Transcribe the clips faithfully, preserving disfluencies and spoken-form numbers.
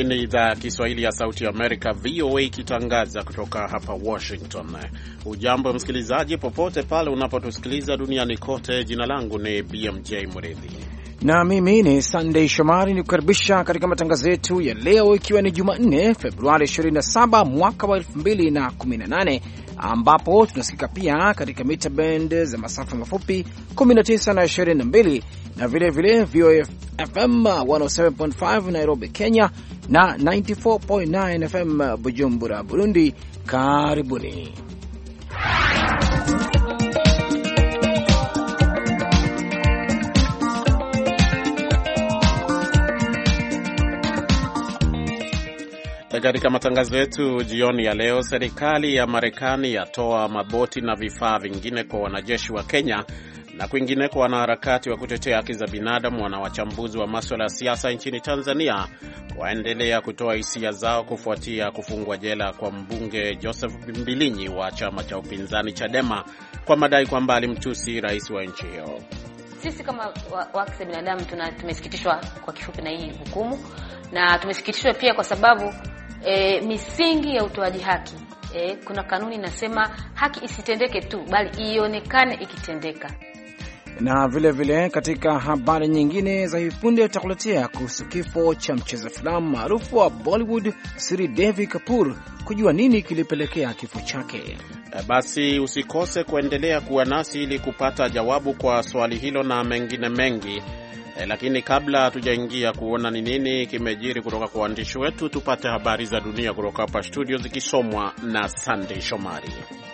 ni idhaa ya Kiswahili ya Sauti ya Amerika, V O A, ikitangaza kutoka hapa Washington. Ujambo msikilizaji, popote pale unapotusikiliza duniani kote. Jina langu ni B M J Mridhi na mimi ni Sunday Shomari, ni kukaribisha katika matangazo yetu ya leo, ikiwa ni Jumanne Februari ishirini na saba mwaka wa elfu mbili na kumi na nane, ambapo tunasikika pia katika mita band za masafa mafupi kumi na tisa na ishirini na mbili na vile vile V O A F M mia saba nukta tano Nairobi, Kenya, na tisini na nne nukta tisa F M Bujumbura, Burundi. Karibuni. Katika matangazo yetu jioni ya leo, serikali ya Marekani yatoa maboti na vifaa vingine kwa wanajeshi wa Kenya, na kwingine kwa wanaharakati wa kutetea haki za binadamu na wachambuzi wa masuala ya siasa nchini Tanzania waendelea kutoa hisia zao kufuatia kufungwa jela kwa mbunge Joseph Mbilinyi wa chama cha upinzani Chadema kwa madai kwamba alimtusi rais wa nchi hiyo. Sisi kama haki za binadamu tumesikitishwa kwa kifupi na hii hukumu, na tumesikitishwa pia kwa sababu e, misingi ya utoaji haki, e, kuna kanuni inasema haki isitendeke tu bali ionekane ikitendeka. Na vile vile katika habari nyingine za hivi punde tutakuletea kuhusu kifo cha mcheza filamu maarufu wa Bollywood Sridevi Kapoor, kujua nini kilipelekea kifo chake. Basi usikose kuendelea kuwa nasi ili kupata jawabu kwa swali hilo na mengine mengi. E, lakini kabla hatujaingia kuona ni nini kimejiri kutoka kwa waandishi wetu, tupate habari za dunia kutoka hapa studio zikisomwa na Sunday Shomari.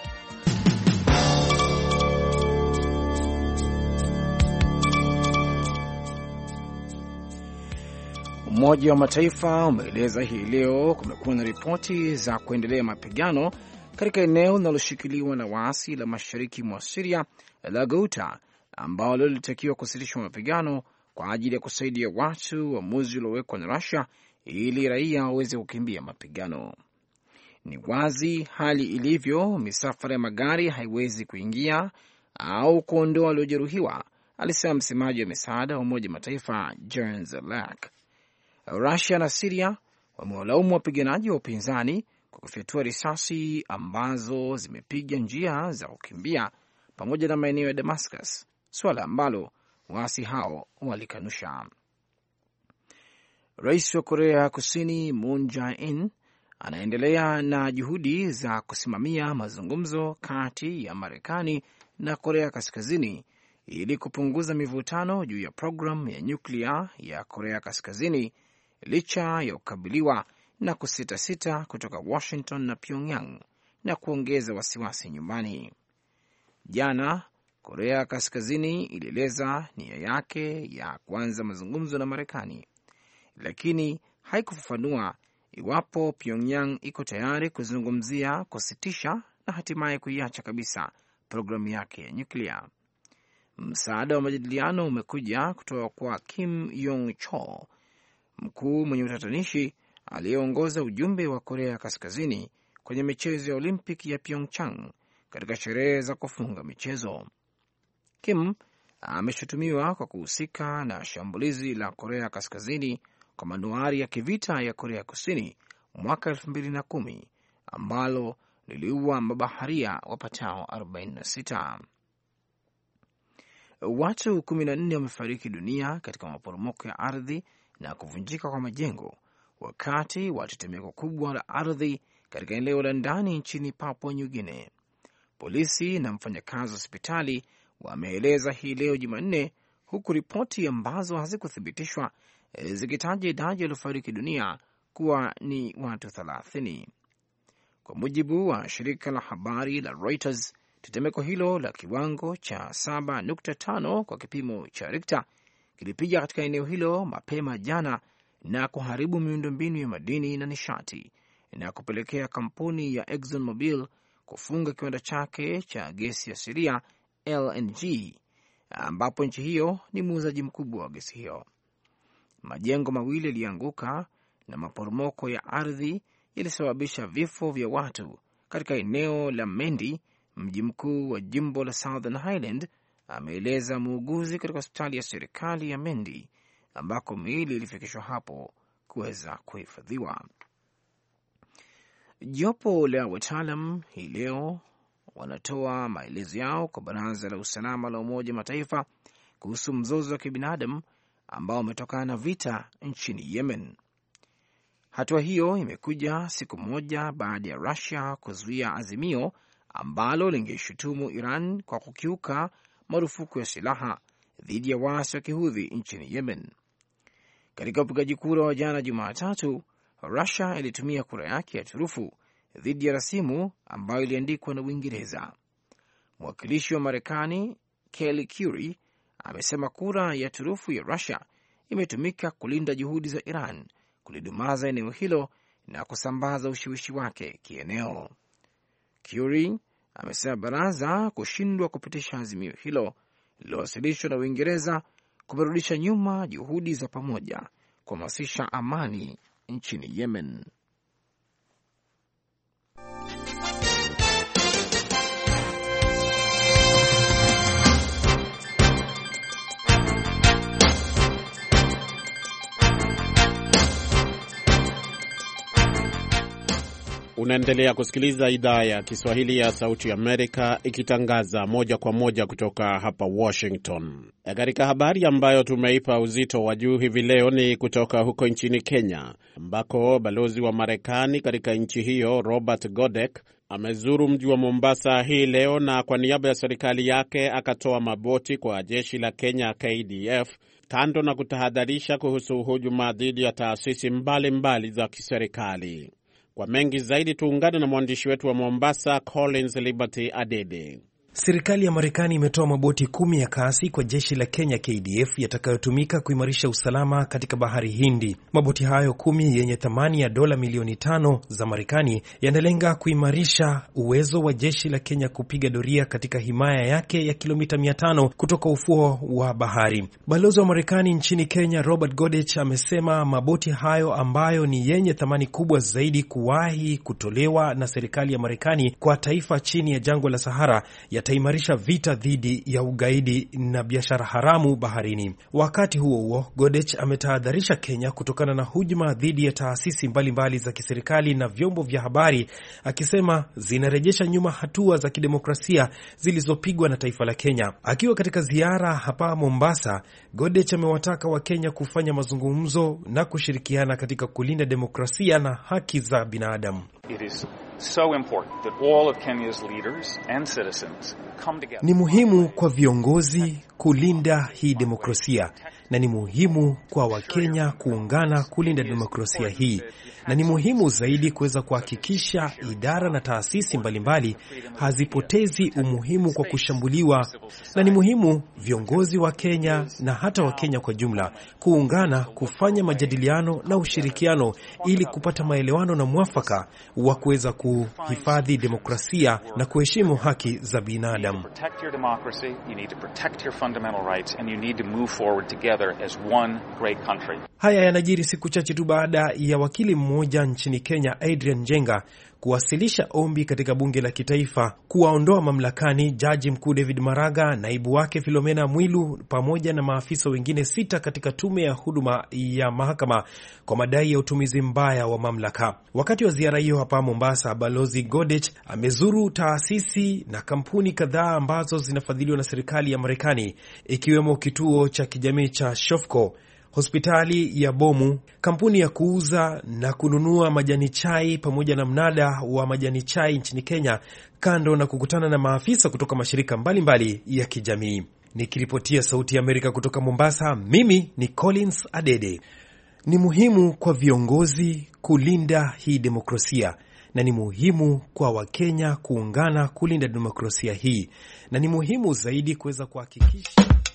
Umoja wa Mataifa umeeleza hii leo kumekuwa na ripoti za kuendelea mapigano katika eneo linaloshikiliwa na waasi la mashariki mwa Syria la Ghouta, ambalo lilitakiwa kusitishwa mapigano kwa ajili ya kusaidia watu, uamuzi uliowekwa na Russia ili raia waweze kukimbia mapigano. Ni wazi hali ilivyo, misafara ya magari haiwezi kuingia au kuondoa waliojeruhiwa, alisema msemaji wa misaada wa Umoja Mataifa Jens Laerke. Russia na Syria wamewalaumu wapiganaji wa upinzani kwa kufyatua risasi ambazo zimepiga njia za kukimbia pamoja na maeneo ya Damascus, swala ambalo waasi hao walikanusha. Rais wa Korea Kusini Moon Jae-in anaendelea na juhudi za kusimamia mazungumzo kati ya Marekani na Korea Kaskazini ili kupunguza mivutano juu ya programu ya nyuklia ya Korea Kaskazini, licha ya kukabiliwa na kusitasita kutoka Washington na Pyongyang na kuongeza wasiwasi nyumbani. Jana Korea Kaskazini ilieleza nia yake ya kuanza mazungumzo na Marekani, lakini haikufafanua iwapo Pyongyang iko tayari kuzungumzia kusitisha na hatimaye kuiacha kabisa programu yake ya nyuklia. Msaada wa majadiliano umekuja kutoka kwa Kim Yong Chol, mkuu mwenye utatanishi aliyeongoza ujumbe wa Korea Kaskazini kwenye michezo ya Olimpiki ya Pyeongchang katika sherehe za kufunga michezo. Kim ameshutumiwa kwa kuhusika na shambulizi la Korea Kaskazini kwa manuari ya kivita ya Korea Kusini mwaka elfu mbili na kumi ambalo liliua mabaharia wapatao arobaini na sita. Watu kumi na nne wamefariki dunia katika maporomoko ya ardhi na kuvunjika kwa majengo wakati wa tetemeko kubwa la ardhi katika eneo la ndani nchini Papua New Guinea. Polisi na mfanyakazi wa hospitali wameeleza hii leo Jumanne, huku ripoti ambazo hazikuthibitishwa zikitaja idadi waliofariki dunia kuwa ni watu thelathini. Kwa mujibu wa shirika la habari la Reuters, tetemeko hilo la kiwango cha saba nukta tano kwa kipimo cha Richter kilipiga katika eneo hilo mapema jana na kuharibu miundombinu ya madini na nishati na kupelekea kampuni ya ExxonMobil kufunga kiwanda chake cha gesi ya Syria L N G, ambapo nchi hiyo ni muuzaji mkubwa wa gesi hiyo. Majengo mawili yalianguka na maporomoko ya ardhi yalisababisha vifo vya watu katika eneo la Mendi, mji mkuu wa jimbo la Southern Highland, ameeleza muuguzi katika hospitali ya serikali ya Mendi ambako miili ilifikishwa hapo kuweza kuhifadhiwa. Jopo la wataalam hii leo wanatoa maelezo yao kwa Baraza la Usalama la Umoja wa Mataifa kuhusu mzozo wa kibinadamu ambao umetokana na vita nchini Yemen. Hatua hiyo imekuja siku moja baada ya Russia kuzuia azimio ambalo lingeishutumu Iran kwa kukiuka marufuku ya silaha dhidi ya waasi wa Kihudhi nchini Yemen. Katika upigaji kura wa jana Jumatatu, Russia ilitumia kura yake ya turufu dhidi ya rasimu ambayo iliandikwa na Uingereza. Mwakilishi wa Marekani Kelly Currie amesema kura ya turufu ya Russia imetumika kulinda juhudi za Iran kulidumaza eneo hilo na kusambaza ushawishi wake kieneo. Currie amesema baraza kushindwa kupitisha azimio hilo lililowasilishwa na Uingereza kumerudisha nyuma juhudi za pamoja kuhamasisha amani nchini Yemen. Unaendelea kusikiliza idhaa ya Kiswahili ya Sauti Amerika ikitangaza moja kwa moja kutoka hapa Washington. Katika habari ambayo tumeipa uzito wa juu hivi leo ni kutoka huko nchini Kenya, ambako balozi wa Marekani katika nchi hiyo Robert Godek amezuru mji wa Mombasa hii leo, na kwa niaba ya serikali yake akatoa maboti kwa jeshi la Kenya K D F, kando na kutahadharisha kuhusu hujuma dhidi ya taasisi mbalimbali za kiserikali. Kwa mengi zaidi tuungane na mwandishi wetu wa Mombasa Collins Liberty Adede. Serikali ya Marekani imetoa maboti kumi ya kasi kwa jeshi la Kenya K D F yatakayotumika kuimarisha usalama katika bahari Hindi. Maboti hayo kumi yenye thamani ya dola milioni tano za Marekani yanalenga kuimarisha uwezo wa jeshi la Kenya kupiga doria katika himaya yake ya kilomita mia tano kutoka ufuo wa bahari. Balozi wa Marekani nchini Kenya Robert Godech amesema maboti hayo ambayo ni yenye thamani kubwa zaidi kuwahi kutolewa na serikali ya Marekani kwa taifa chini ya jangwa la Sahara ya taimarisha vita dhidi ya ugaidi na biashara haramu baharini. Wakati huo huo, Godech ametahadharisha Kenya kutokana na hujuma dhidi ya taasisi mbalimbali za kiserikali na vyombo vya habari, akisema zinarejesha nyuma hatua za kidemokrasia zilizopigwa na taifa la Kenya. Akiwa katika ziara hapa Mombasa, Godech amewataka wa Kenya kufanya mazungumzo na kushirikiana katika kulinda demokrasia na haki za binadamu. It is so important that all of Kenya's leaders and citizens come together. Ni muhimu kwa viongozi kulinda hii demokrasia, na ni muhimu kwa Wakenya kuungana kulinda demokrasia hii, na ni muhimu zaidi kuweza kuhakikisha idara na taasisi mbalimbali hazipotezi umuhimu kwa kushambuliwa, na ni muhimu viongozi wa Kenya na hata wa Kenya kwa jumla kuungana kufanya majadiliano na ushirikiano ili kupata maelewano na mwafaka wa kuweza kuhifadhi demokrasia na kuheshimu haki za binadamu. Haya yanajiri siku chache tu baada ya wakili mmoja nchini Kenya Adrian Njenga kuwasilisha ombi katika bunge la kitaifa kuwaondoa mamlakani jaji mkuu David Maraga, naibu wake Philomena Mwilu pamoja na maafisa wengine sita katika tume ya huduma ya mahakama kwa madai ya utumizi mbaya wa mamlaka. Wakati wa ziara hiyo hapa Mombasa, Balozi Godech amezuru taasisi na kampuni kadhaa ambazo zinafadhiliwa na serikali ya Marekani, ikiwemo kituo cha kijamii cha Shofco, hospitali ya Bomu, kampuni ya kuuza na kununua majani chai pamoja na mnada wa majani chai nchini Kenya, kando na kukutana na maafisa kutoka mashirika mbalimbali mbali ya kijamii. Nikiripotia Sauti ya Amerika kutoka Mombasa, mimi ni Collins Adede. Ni muhimu kwa viongozi kulinda hii demokrasia, na ni muhimu kwa Wakenya kuungana kulinda demokrasia hii, na ni muhimu zaidi kuweza kuhakikisha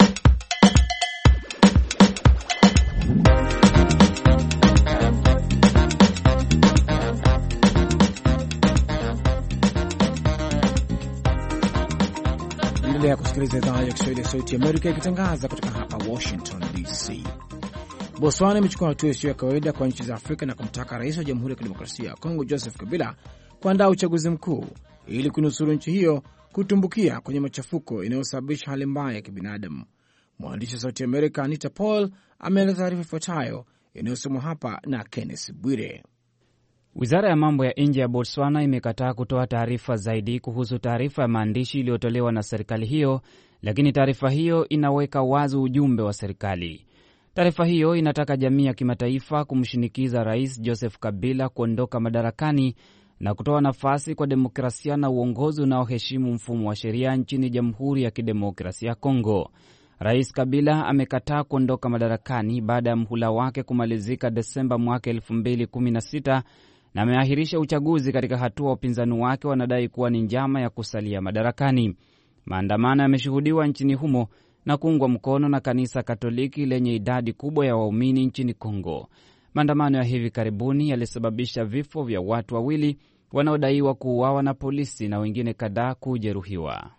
ya kusikiliza idhaa ya Kiswahili ya Sauti ya Amerika ikitangaza kutoka hapa Washington D C. Botswana imechukua hatua isiyo ya kawaida kwa nchi za Afrika na kumtaka rais wa Jamhuri ya Kidemokrasia ya Kongo Joseph Kabila kuandaa uchaguzi mkuu ili kunusuru nchi hiyo kutumbukia kwenye machafuko inayosababisha hali mbaya ya kibinadamu. Mwandishi wa Sauti ya Amerika Anita Paul ameeleza taarifa ifuatayo yanayosomwa hapa na Kenneth Bwire. Wizara ya mambo ya nje ya Botswana imekataa kutoa taarifa zaidi kuhusu taarifa ya maandishi iliyotolewa na serikali hiyo, lakini taarifa hiyo inaweka wazi ujumbe wa serikali. Taarifa hiyo inataka jamii ya kimataifa kumshinikiza Rais Joseph Kabila kuondoka madarakani na kutoa nafasi kwa demokrasia na uongozi unaoheshimu mfumo wa sheria nchini Jamhuri ya Kidemokrasia ya Kongo. Rais Kabila amekataa kuondoka madarakani baada ya mhula wake kumalizika Desemba mwaka elfu mbili kumi na sita na ameahirisha uchaguzi katika hatua upinzani wake wanadai kuwa ni njama ya kusalia madarakani. Maandamano yameshuhudiwa nchini humo na kuungwa mkono na kanisa Katoliki lenye idadi kubwa ya waumini nchini Kongo. Maandamano ya hivi karibuni yalisababisha vifo vya watu wawili wanaodaiwa kuuawa na polisi na wengine kadhaa kujeruhiwa.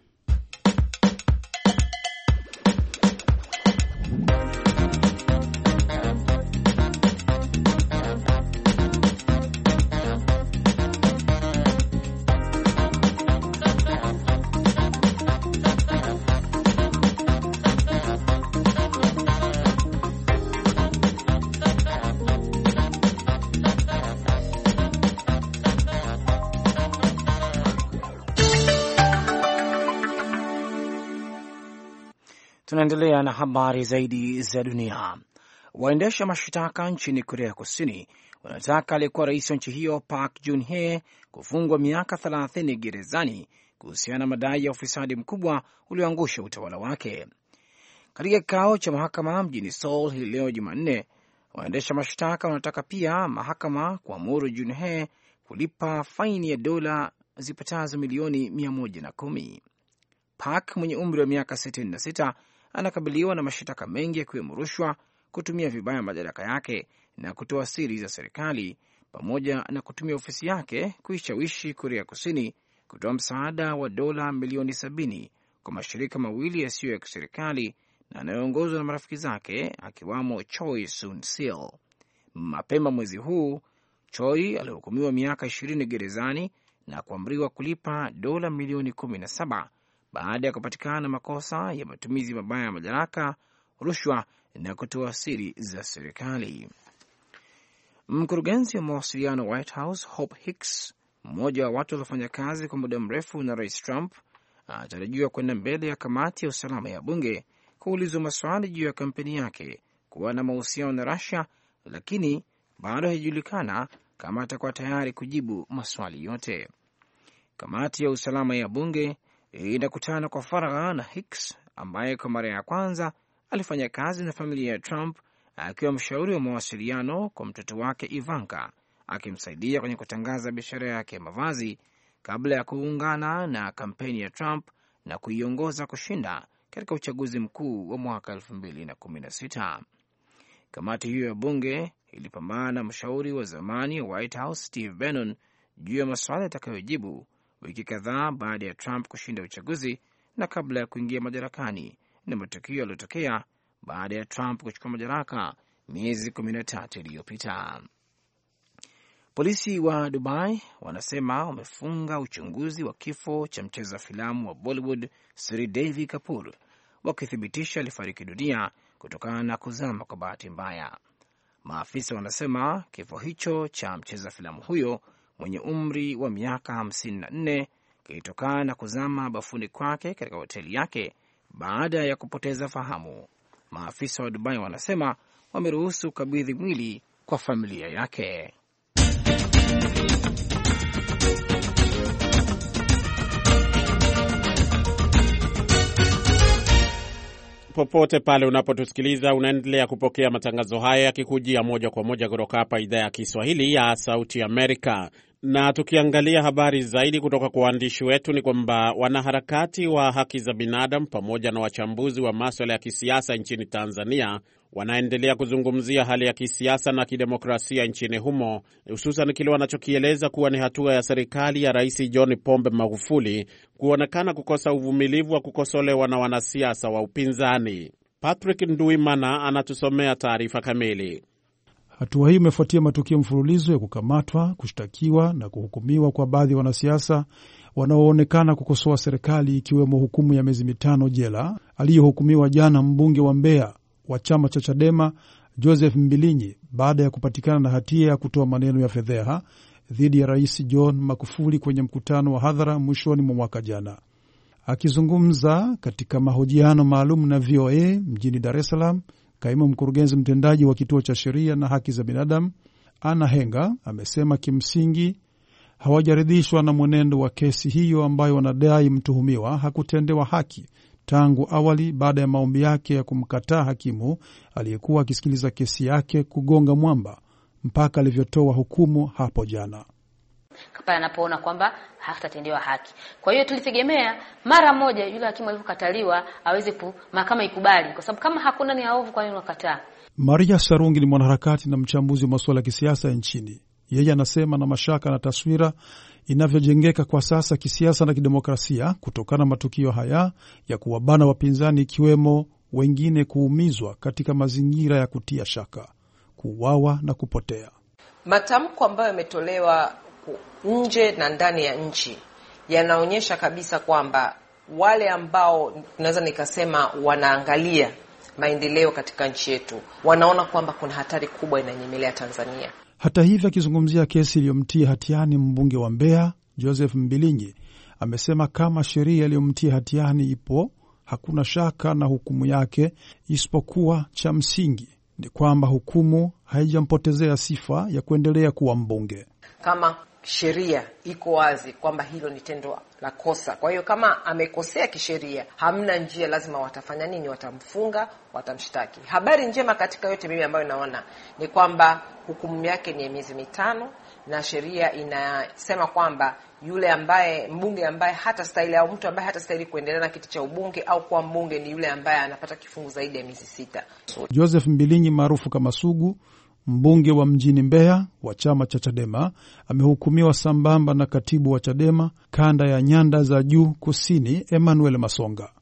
Tunaendelea na habari zaidi za dunia. Waendesha mashtaka nchini Korea Kusini wanataka aliyekuwa rais wa nchi hiyo Park Geun-hye kufungwa miaka thelathini gerezani kuhusiana na madai ya ufisadi mkubwa ulioangusha utawala wake. Katika kikao cha mahakama mjini Seoul hii leo Jumanne, waendesha mashtaka wanataka pia mahakama kuamuru Geun-hye kulipa faini ya dola zipatazo milioni mia moja na kumi. Park mwenye umri wa miaka sitini na sita anakabiliwa na mashitaka mengi yakiwemo rushwa, kutumia vibaya madaraka yake na kutoa siri za serikali, pamoja na kutumia ofisi yake kuishawishi Korea Kusini kutoa msaada wa dola milioni sabini kwa mashirika mawili yasiyo ya kiserikali na yanayoongozwa na marafiki zake akiwamo Choi Soon-sil. Mapema mwezi huu, Choi alihukumiwa miaka ishirini gerezani na kuamriwa kulipa dola milioni kumi na saba baada ya kupatikana makosa ya matumizi mabaya ya madaraka, rushwa na kutoa siri za serikali. Mkurugenzi wa mawasiliano White House Hope Hicks, mmoja wa watu waliofanya kazi kwa muda mrefu na Rais Trump, anatarajiwa kwenda mbele ya kamati ya usalama ya bunge kuulizwa maswali juu ya kampeni yake kuwa na mahusiano na Russia, lakini bado haijulikana kama atakuwa tayari kujibu maswali yote. Kamati ya usalama ya bunge inakutana kwa faragha na Hicks ambaye kwa mara ya kwanza alifanya kazi na familia ya Trump akiwa mshauri wa mawasiliano kwa mtoto wake Ivanka, akimsaidia kwenye kutangaza biashara yake ya mavazi kabla ya kuungana na kampeni ya Trump na kuiongoza kushinda katika uchaguzi mkuu wa mwaka elfu mbili na kumi na sita. Kamati hiyo ya bunge ilipambana na mshauri wa zamani wa White House Steve Bannon juu ya maswali atakayojibu wiki kadhaa baada ya Trump kushinda uchaguzi na kabla ya kuingia madarakani, na matukio yaliyotokea baada ya Trump kuchukua madaraka miezi kumi na tatu iliyopita. Polisi wa Dubai wanasema wamefunga uchunguzi wa kifo cha mcheza filamu wa Bollywood Sridevi Kapoor, wakithibitisha alifariki dunia kutokana na kuzama kwa bahati mbaya. Maafisa wanasema kifo hicho cha mcheza filamu huyo mwenye umri wa miaka hamsini na nne kilitokana na kuzama bafuni kwake katika hoteli yake baada ya kupoteza fahamu. Maafisa wa Dubai wanasema wameruhusu kukabidhi mwili kwa familia yake. Popote pale unapotusikiliza, unaendelea kupokea matangazo haya yakikujia moja kwa moja kutoka hapa idhaa ya Kiswahili ya Sauti Amerika. Na tukiangalia habari zaidi kutoka kwa waandishi wetu ni kwamba wanaharakati wa haki za binadamu pamoja na wachambuzi wa masuala ya kisiasa nchini Tanzania wanaendelea kuzungumzia hali ya kisiasa na kidemokrasia nchini humo, hususan kile wanachokieleza kuwa ni hatua ya serikali ya Rais John Pombe Magufuli kuonekana kukosa uvumilivu wa kukosolewa na wanasiasa wa upinzani. Patrick Nduimana anatusomea taarifa kamili. Hatua hii imefuatia matukio mfululizo ya kukamatwa, kushtakiwa na kuhukumiwa kwa baadhi ya wanasiasa wanaoonekana kukosoa serikali, ikiwemo hukumu ya miezi mitano jela aliyohukumiwa jana mbunge wa Mbeya wa chama cha Chadema Joseph Mbilinyi baada ya kupatikana na hatia ya kutoa maneno ya fedheha dhidi ya Rais John Magufuli kwenye mkutano wa hadhara mwishoni mwa mwaka jana. Akizungumza katika mahojiano maalum na V O A mjini Dar es Salaam, kaimu mkurugenzi mtendaji wa Kituo cha Sheria na Haki za Binadamu Anna Henga amesema kimsingi hawajaridhishwa na mwenendo wa kesi hiyo ambayo wanadai mtuhumiwa hakutendewa haki tangu awali baada ya maombi yake ya kumkataa hakimu aliyekuwa akisikiliza kesi yake kugonga mwamba mpaka alivyotoa hukumu hapo jana. Pale anapoona kwamba hatatendewa haki. Kwa hiyo tulitegemea mara moja yule hakimu alipokataliwa aweze ku mahakama ikubali, kwa sababu kama hakuna ni haovu, kwa nini unakataa? Maria Sarungi ni mwanaharakati na mchambuzi wa masuala ya kisiasa nchini. Yeye anasema na mashaka na taswira inavyojengeka kwa sasa kisiasa na kidemokrasia kutokana na matukio haya ya kuwabana wapinzani, ikiwemo wengine kuumizwa katika mazingira ya kutia shaka, kuuawa na kupotea. Matamko ambayo yametolewa nje na ndani ya nchi yanaonyesha kabisa kwamba wale ambao naweza nikasema wanaangalia maendeleo katika nchi yetu wanaona kwamba kuna hatari kubwa inanyemelea Tanzania. Hata hivyo, akizungumzia kesi iliyomtia hatiani mbunge wa Mbeya Joseph Mbilinyi, amesema kama sheria iliyomtia hatiani ipo, hakuna shaka na hukumu yake, isipokuwa cha msingi ni kwamba hukumu haijampotezea sifa ya kuendelea kuwa mbunge. Kama sheria iko wazi kwamba hilo ni tendo la kosa, kwa hiyo kama amekosea kisheria, hamna njia, lazima watafanya nini? Watamfunga, watamshtaki. Habari njema katika yote mimi ambayo naona ni kwamba hukumu yake ni miezi mitano, na sheria inasema kwamba yule ambaye mbunge ambaye hata stahili au mtu ambaye hata stahili kuendelea na kiti cha ubunge au kuwa mbunge ni yule ambaye anapata kifungu zaidi ya miezi sita. So, Joseph Mbilinyi maarufu kama Sugu, mbunge wa mjini Mbeya wa chama cha Chadema, amehukumiwa sambamba na katibu wa Chadema kanda ya Nyanda za Juu Kusini Emmanuel Masonga.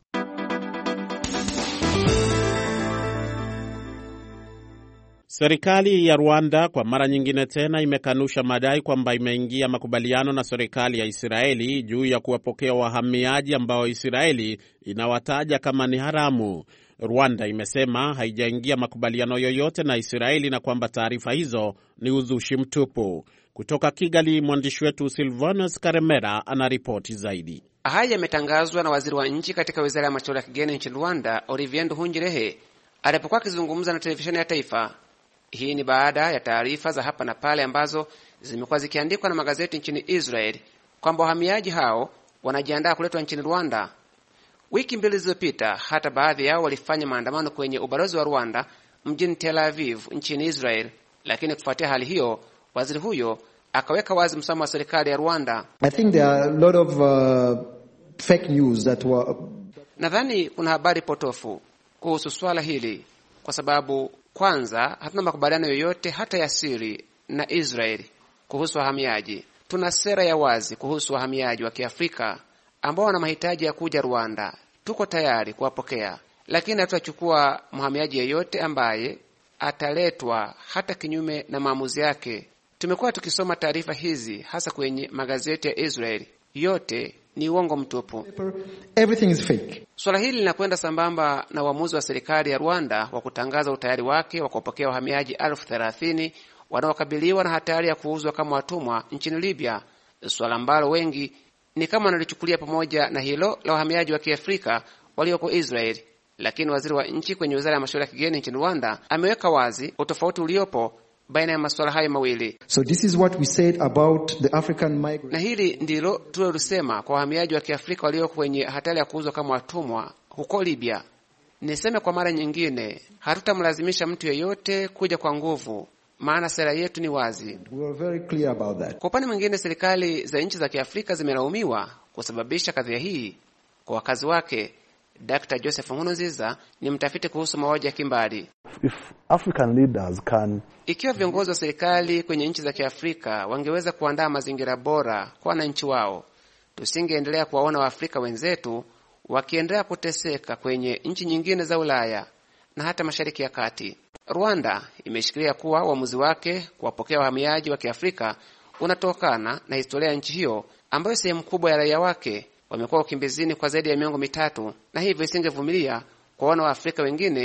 Serikali ya Rwanda kwa mara nyingine tena imekanusha madai kwamba imeingia makubaliano na serikali ya Israeli juu ya kuwapokea wahamiaji ambao Israeli inawataja kama ni haramu. Rwanda imesema haijaingia makubaliano yoyote na Israeli na kwamba taarifa hizo ni uzushi mtupu. Kutoka Kigali, mwandishi wetu Silvanus Karemera anaripoti zaidi. Haya yametangazwa na waziri wa nchi katika wizara ya mashauri ya kigeni nchini Rwanda, Olivier Nduhungirehe, alipokuwa akizungumza na televisheni ya taifa. Hii ni baada ya taarifa za hapa na pale ambazo zimekuwa zikiandikwa na magazeti nchini Israel kwamba wahamiaji hao wanajiandaa kuletwa nchini Rwanda. Wiki mbili zilizopita hata baadhi yao walifanya maandamano kwenye ubalozi wa Rwanda mjini Tel Aviv nchini Israel, lakini kufuatia hali hiyo waziri huyo akaweka wazi msimamo wa serikali ya Rwanda. I think there are a lot of uh, fake news that were... Nadhani kuna habari potofu kuhusu swala hili kwa sababu kwanza hatuna makubaliano yoyote hata ya siri na Israel kuhusu wahamiaji. Tuna sera ya wazi kuhusu wahamiaji wa Kiafrika ambao wana mahitaji ya kuja Rwanda. Tuko tayari kuwapokea, lakini hatutachukua mhamiaji yeyote ambaye ataletwa hata kinyume na maamuzi yake. Tumekuwa tukisoma taarifa hizi hasa kwenye magazeti ya Israel. Yote ni uongo mtupu. Everything is fake. Swala hili linakwenda sambamba na uamuzi wa serikali ya Rwanda wa kutangaza utayari wake wa kupokea wahamiaji elfu thelathini wanaokabiliwa na hatari ya kuuzwa kama watumwa nchini Libya, swala ambalo wengi ni kama wanalichukulia pamoja na hilo la wahamiaji wa Kiafrika walioko Israel. Lakini waziri wa nchi kwenye wizara ya mashauri ya kigeni nchini Rwanda ameweka wazi utofauti uliopo baina ya masuala hayo mawili. So this is what we said about the African migrants. Na hili ndilo tulilolisema kwa wahamiaji wa Kiafrika walioko kwenye hatari ya kuuzwa kama watumwa huko Libya. Niseme kwa mara nyingine, hatutamlazimisha mtu yeyote kuja kwa nguvu, maana sera yetu ni wazi. We are very clear about that. Kwa upande mwingine, serikali za nchi za Kiafrika zimelaumiwa kusababisha kadhia hii kwa wakazi wake. Doctor Joseph Nkurunziza ni mtafiti kuhusu mauaji ya kimbari. If African leaders can... Ikiwa viongozi wa serikali kwenye nchi za Kiafrika wangeweza kuandaa mazingira bora kwa wananchi wao, tusingeendelea kuwaona Waafrika wenzetu wakiendelea kuteseka kwenye nchi nyingine za Ulaya na hata Mashariki ya Kati. Rwanda imeshikilia kuwa uamuzi wake kuwapokea wahamiaji wa Kiafrika unatokana na historia ya nchi hiyo ambayo sehemu kubwa ya raia wake wamekuwa ukimbizini kwa zaidi ya miongo mitatu, na hivyo isingevumilia kuwaona Waafrika wengine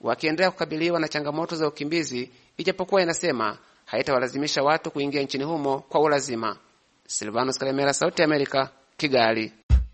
wakiendelea kukabiliwa na changamoto za ukimbizi, ijapokuwa inasema haitawalazimisha watu kuingia nchini humo kwa ulazima. Silvanus Kalemera, Sauti ya Amerika, Kigali.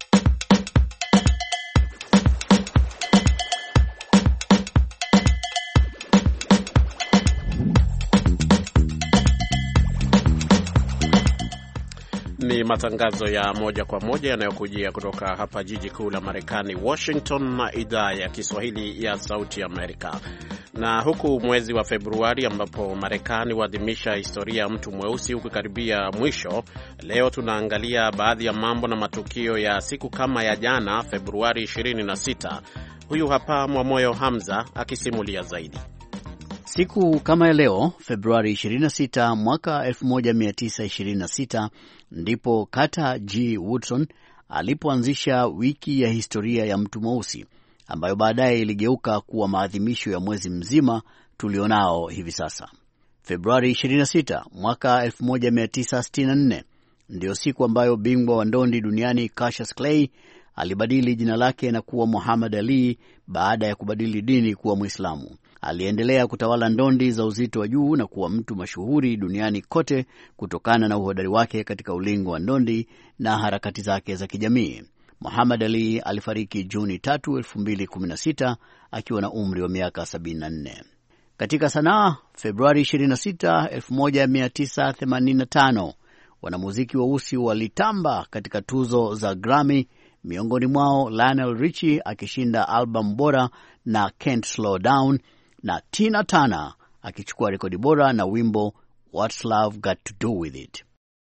Ni matangazo ya moja kwa moja yanayokujia kutoka hapa jiji kuu la Marekani, Washington, na idhaa ya Kiswahili ya Sauti Amerika. Na huku mwezi wa Februari ambapo Marekani huadhimisha historia ya mtu mweusi ukikaribia mwisho, leo tunaangalia baadhi ya mambo na matukio ya siku kama ya jana, Februari ishirini na sita. Huyu hapa Mwamoyo Hamza akisimulia zaidi. Siku kama ya leo, Februari ishirini na sita mwaka elfu moja mia tisa ishirini na sita, ndipo Carter G. Woodson alipoanzisha wiki ya historia ya mtu mweusi, ambayo baadaye iligeuka kuwa maadhimisho ya mwezi mzima tulionao hivi sasa. Februari ishirini na sita mwaka elfu moja mia tisa sitini na nne ndio siku ambayo bingwa wa ndondi duniani Cassius Clay alibadili jina lake na kuwa Muhammad Ali baada ya kubadili dini kuwa Muislamu. Aliendelea kutawala ndondi za uzito wa juu na kuwa mtu mashuhuri duniani kote kutokana na uhodari wake katika ulingo wa ndondi na harakati zake za kijamii. Muhammad Ali alifariki Juni tatu, elfu mbili kumi na sita akiwa na umri wa miaka sabini na nne. Katika sanaa, Februari ishirini na sita, elfu moja mia tisa themanini na tano, wanamuziki weusi walitamba katika tuzo za Grammy, miongoni mwao Lionel Richie akishinda album bora na Can't Slow Down, na Tina Turner akichukua rekodi bora na wimbo What's Love Got to Do With It.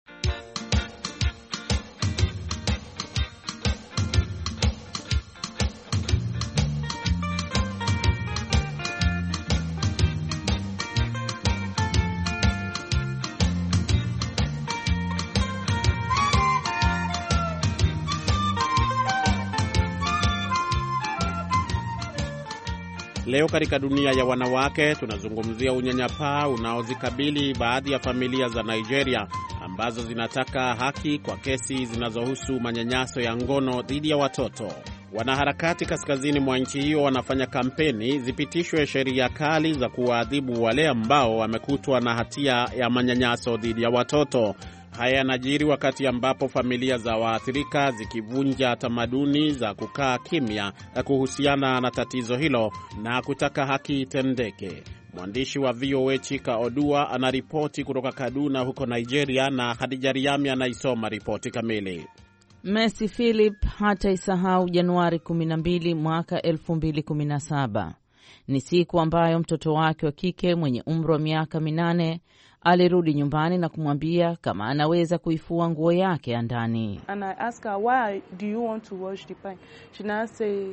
Leo katika dunia ya wanawake tunazungumzia unyanyapaa unaozikabili baadhi ya familia za Nigeria ambazo zinataka haki kwa kesi zinazohusu manyanyaso ya ngono dhidi ya watoto. Wanaharakati kaskazini mwa nchi hiyo wanafanya kampeni zipitishwe sheria kali za kuwaadhibu wale ambao wamekutwa na hatia ya manyanyaso dhidi ya watoto. Haya yanajiri wakati ambapo familia za waathirika zikivunja tamaduni za kukaa kimya kuhusiana na tatizo hilo na kutaka haki itendeke. Mwandishi wa V O A Chika Odua anaripoti kutoka Kaduna huko Nigeria, na Khadija Riami anaisoma ripoti kamili. Mercy Philip hataisahau Januari kumi na mbili mwaka elfu mbili kumi na saba. Ni siku ambayo mtoto wake wa kike mwenye umri wa miaka minane alirudi nyumbani na kumwambia kama anaweza kuifua nguo yake ya ndani. And I asked her, why do you want to wash the pant? She now say,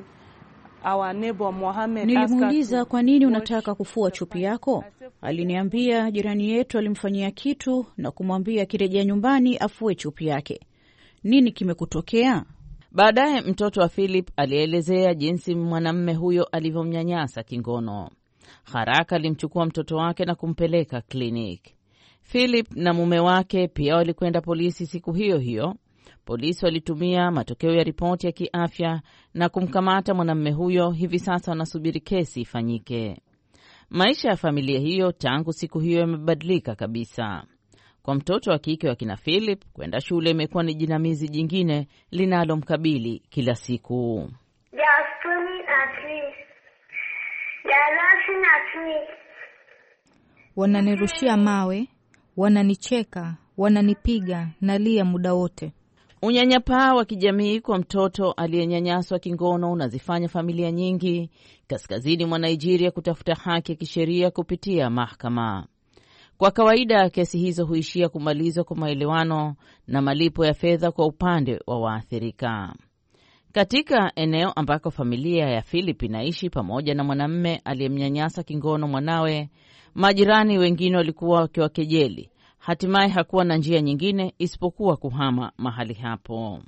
our neighbor Mohammed. Nilimuuliza, kwa nini unataka kufua chupi yako? Aliniambia jirani yetu alimfanyia kitu na kumwambia kirejea nyumbani afue chupi yake. Nini kimekutokea? Baadaye mtoto wa Philip alielezea jinsi mwanamume huyo alivyomnyanyasa kingono. Haraka alimchukua mtoto wake na kumpeleka kliniki. Philip na mume wake pia walikwenda polisi siku hiyo hiyo. Polisi walitumia matokeo ya ripoti ya kiafya na kumkamata mwanamume huyo. Hivi sasa wanasubiri kesi ifanyike. Maisha ya familia hiyo tangu siku hiyo yamebadilika kabisa. Kwa mtoto wa kike wa kina Philip, kwenda shule imekuwa ni jinamizi jingine linalomkabili kila siku. Wananirushia mawe, wananicheka, wananipiga, nalia muda wote. Unyanyapaa wa kijamii kwa mtoto aliyenyanyaswa kingono unazifanya familia nyingi kaskazini mwa Nigeria kutafuta haki ya kisheria kupitia mahakama. Kwa kawaida kesi hizo huishia kumalizwa kwa maelewano na malipo ya fedha kwa upande wa waathirika. Katika eneo ambako familia ya Philip inaishi pamoja na mwanamume aliyemnyanyasa kingono mwanawe, majirani wengine walikuwa wakiwakejeli. Hatimaye hakuwa na njia nyingine isipokuwa kuhama mahali hapo.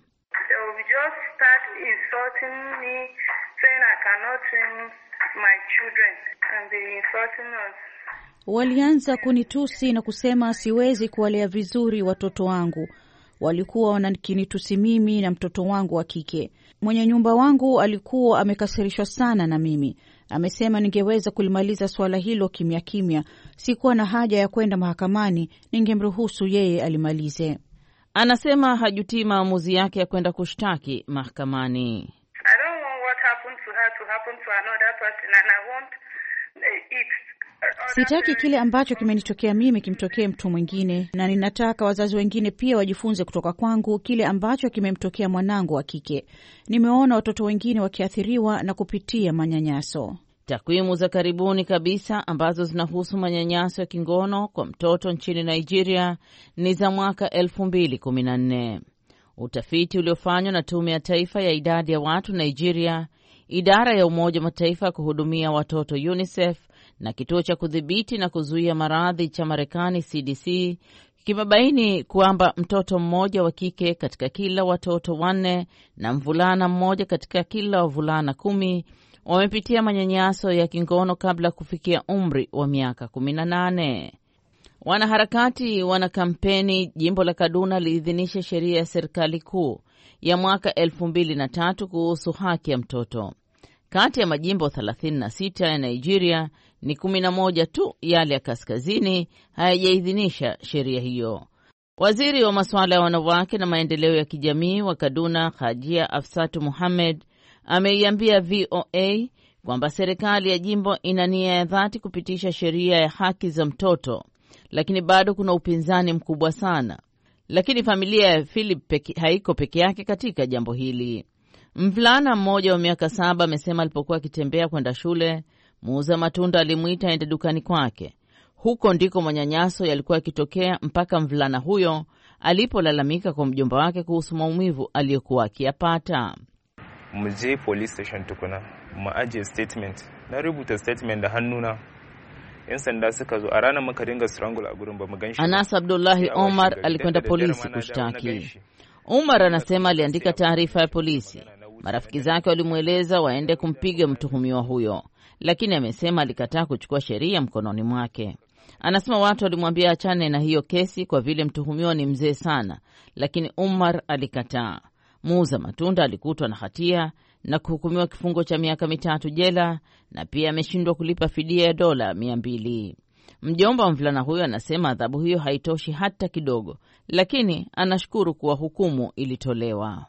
Walianza kunitusi na kusema siwezi kuwalea vizuri watoto wangu. walikuwa wanakinitusi mimi na mtoto wangu wa kike. Mwenye nyumba wangu alikuwa amekasirishwa sana na mimi. Amesema ningeweza kulimaliza suala hilo kimya kimya, sikuwa na haja ya kwenda mahakamani, ningemruhusu yeye alimalize. Anasema hajutii maamuzi yake ya kwenda kushtaki mahakamani. Sitaki kile ambacho kimenitokea mimi kimtokee mtu mwingine, na ninataka wazazi wengine pia wajifunze kutoka kwangu kile ambacho kimemtokea mwanangu wa kike. Nimeona watoto wengine wakiathiriwa na kupitia manyanyaso. Takwimu za karibuni kabisa ambazo zinahusu manyanyaso ya kingono kwa mtoto nchini Nigeria ni za mwaka elfu mbili kumi na nne. Utafiti uliofanywa na Tume ya Taifa ya Idadi ya Watu Nigeria, Idara ya Umoja wa Mataifa ya kuhudumia watoto UNICEF na Kituo cha kudhibiti na kuzuia maradhi cha Marekani C D C kimebaini kwamba mtoto mmoja wa kike katika kila watoto wanne na mvulana mmoja katika kila wavulana kumi wamepitia manyanyaso ya kingono kabla kufikia umri wa miaka kumi na nane. Wanaharakati wana kampeni jimbo la Kaduna liidhinisha sheria ya serikali kuu ya mwaka elfu mbili na tatu kuhusu haki ya mtoto. Kati ya majimbo thelathini na sita ya Nigeria ni kumi na moja tu yale ya kaskazini hayajaidhinisha sheria hiyo. Waziri wa masuala ya wanawake na maendeleo ya kijamii wa Kaduna, Hajia Afsatu Muhammad, ameiambia V O A kwamba serikali ya jimbo ina nia ya dhati kupitisha sheria ya haki za mtoto, lakini bado kuna upinzani mkubwa sana. Lakini familia ya Philip peke, haiko peke yake katika jambo hili. Mvulana mmoja wa miaka saba amesema alipokuwa akitembea kwenda shule, muuza matunda alimuita aende dukani kwake. Huko ndiko manyanyaso yalikuwa yakitokea mpaka mvulana huyo alipolalamika kwa mjomba wake kuhusu maumivu aliyokuwa akiyapata. Muje police station tukuna, maaje statement. Na rubuta statement da hannuna. Yan sanda suka zo a ranar muka dinga strangle a gurin ba mu ganshi. Anas Abdullahi Omar alikwenda polisi kushtaki. Umar anasema aliandika taarifa ya polisi. Marafiki zake walimueleza waende kumpiga mtuhumiwa huyo, lakini amesema alikataa kuchukua sheria mkononi mwake. Anasema watu walimwambia achane na hiyo kesi kwa vile mtuhumiwa ni mzee sana, lakini Umar alikataa. Muuza matunda alikutwa na hatia na kuhukumiwa kifungo cha miaka mitatu jela, na pia ameshindwa kulipa fidia ya dola mia mbili. Mjomba wa mvulana huyo anasema adhabu hiyo haitoshi hata kidogo, lakini anashukuru kuwa hukumu ilitolewa.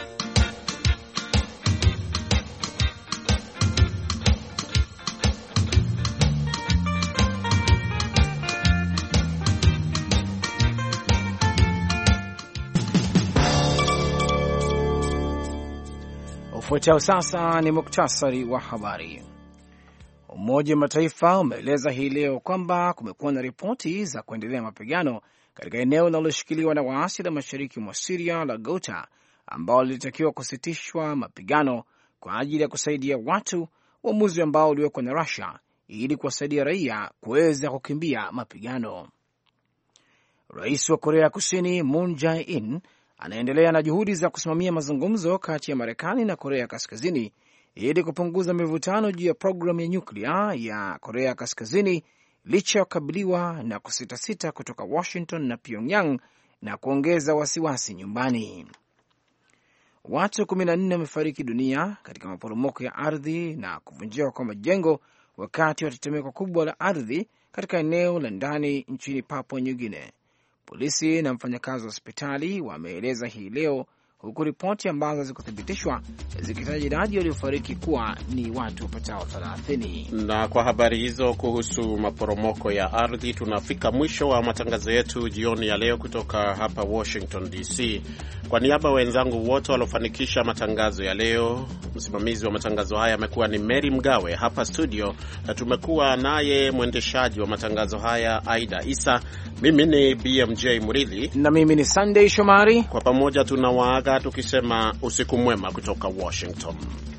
Ufuatao sasa ni muktasari wa habari. Umoja wa Mataifa umeeleza hii leo kwamba kumekuwa na ripoti za kuendelea mapigano katika eneo linaloshikiliwa na waasi la mashariki mwa Syria la Ghouta, ambao lilitakiwa kusitishwa mapigano kwa ajili ya kusaidia watu, uamuzi ambao uliwekwa na Russia ili kuwasaidia raia kuweza kukimbia mapigano. Rais wa Korea Kusini Moon Jae-in anaendelea na juhudi za kusimamia mazungumzo kati ya Marekani na Korea Kaskazini ili kupunguza mivutano juu ya programu ya nyuklia ya Korea Kaskazini, licha ya kukabiliwa na kusitasita kutoka Washington na Pyongyang na kuongeza wasiwasi nyumbani. Watu kumi na nne wamefariki dunia katika maporomoko ya ardhi na kuvunjika kwa majengo wakati wa tetemeko kubwa la ardhi katika eneo la ndani nchini Papua New Guinea. Polisi na mfanyakazi wa hospitali wameeleza hii leo, huku ripoti ambazo zikuthibitishwa zikitaja idadi waliofariki kuwa ni watu wapatao thelathini. Na kwa habari hizo kuhusu maporomoko ya ardhi, tunafika mwisho wa matangazo yetu jioni ya leo kutoka hapa Washington D C. Kwa niaba wenzangu wote waliofanikisha matangazo ya leo, msimamizi wa matangazo haya amekuwa ni Mary Mgawe. Hapa studio na tumekuwa naye mwendeshaji wa matangazo haya Aida Isa. Mimi ni B M J Muridhi na mimi ni Sunday Shomari. Kwa pamoja tunawaaga tukisema usiku mwema kutoka Washington.